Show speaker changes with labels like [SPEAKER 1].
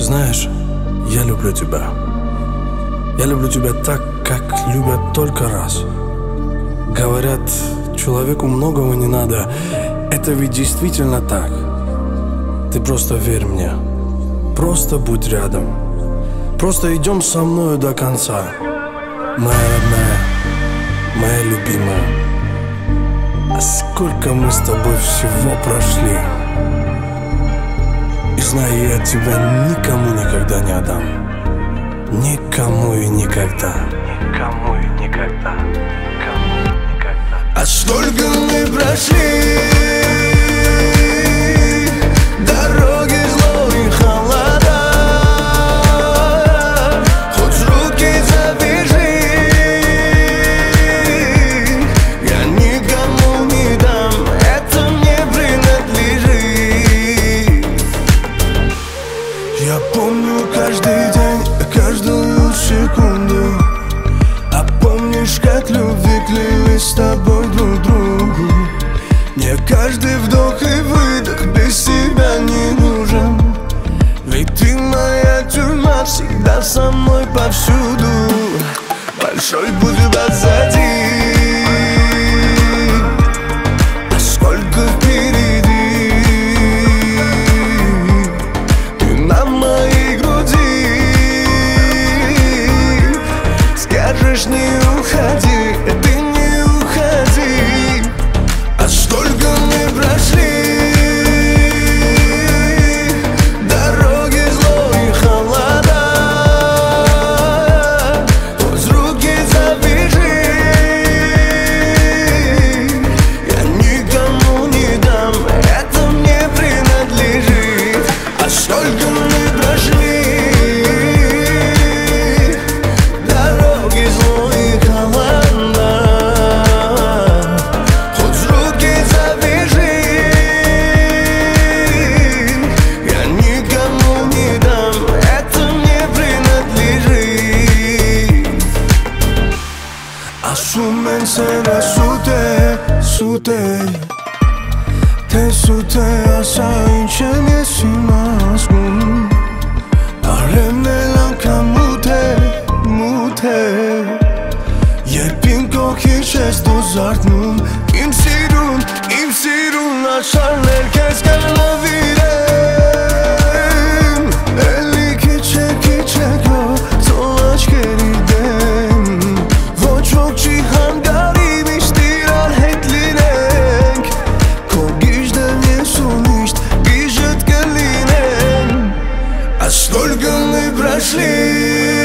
[SPEAKER 1] Знаешь, я люблю тебя. Я люблю тебя так, как любят только раз. Говорят, человеку многого не надо. Это ведь действительно так. Ты просто верь мне. Просто будь рядом. Просто идем со мною до конца. Моя родная, моя любимая. А сколько мы с тобой всего прошли. И знаю, я тебя никому никогда не отдам. Никому и никогда. Никому и никогда. Никому и никогда.
[SPEAKER 2] А столько мы прошли дороги злой холода. Хоть руки завяжи, я никому не дам. Это мне принадлежит. Я помню каждый день, каждую секунду. А помнишь, как любви клялись с тобой друг другу? Мне каждый вдох и выдох без тебя не нужен. Ведь ты моя тюрьма, всегда со мной повсюду. Большой путь позади, а сколько впереди. Ты на моей груди. Скажешь, не уходи, ты не уходи. А столько мы прошли дороги злой холода. Хоть руки завяжи, я никому не дам. Это мне принадлежит. А столько мы прошли дороги злой холода. Хоть руки завяжи, я никому не дам. Это мне принадлежит. Assumen sera sute. Te sute asaj që ne si masgun. Aremnelan ka mute. Jepin koki qes do zartnun. Im sirun Ashar herkes ka në virem. Eli kiçe go Zolla qkeri dem. Vo qok qi hangarim ishtirar hetlinek. Ko gishtë vjesunisht Gishët këllinen. А сколько мы прошли